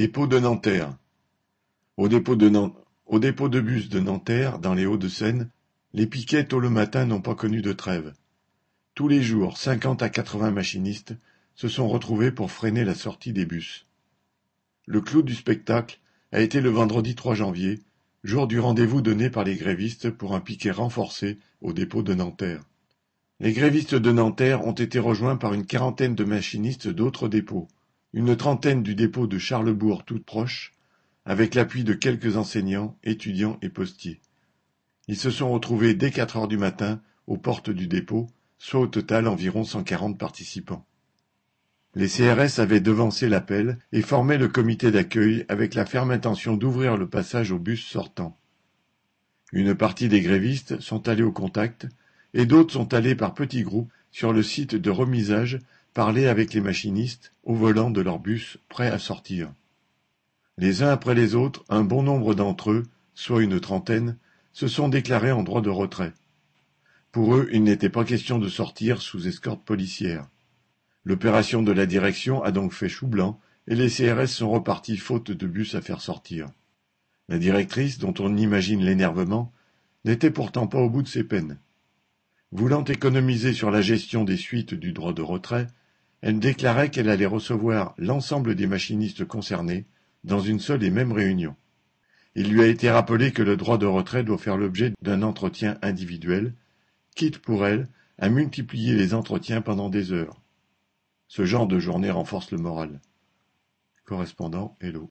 Dépôt de Nanterre. Au dépôt de bus de Nanterre, dans les Hauts-de-Seine, les piquets tôt le matin n'ont pas connu de trêve. Tous les jours, 50 à 80 machinistes se sont retrouvés pour freiner la sortie des bus. Le clou du spectacle a été le vendredi 3 janvier, jour du rendez-vous donné par les grévistes pour un piquet renforcé au dépôt de Nanterre. Les grévistes de Nanterre ont été rejoints par une quarantaine de machinistes d'autres dépôts, une trentaine du dépôt de Charlesbourg tout proche, avec l'appui de quelques enseignants, étudiants et postiers. Ils se sont retrouvés dès 4 heures du matin aux portes du dépôt, soit au total environ 140 participants. Les CRS avaient devancé l'appel et formé le comité d'accueil avec la ferme intention d'ouvrir le passage aux bus sortants. Une partie des grévistes sont allés au contact et d'autres sont allés par petits groupes sur le site de remisage parler avec les machinistes au volant de leur bus prêts à sortir. Les uns après les autres, un bon nombre d'entre eux, soit une trentaine, se sont déclarés en droit de retrait. Pour eux, il n'était pas question de sortir sous escorte policière. L'opération de la direction a donc fait chou blanc et les CRS sont repartis faute de bus à faire sortir. La directrice, dont on imagine l'énervement, n'était pourtant pas au bout de ses peines. Voulant économiser sur la gestion des suites du droit de retrait, elle déclarait qu'elle allait recevoir l'ensemble des machinistes concernés dans une seule et même réunion. Il lui a été rappelé que le droit de retrait doit faire l'objet d'un entretien individuel, quitte pour elle à multiplier les entretiens pendant des heures. Ce genre de journée renforce le moral. Correspondant Hello.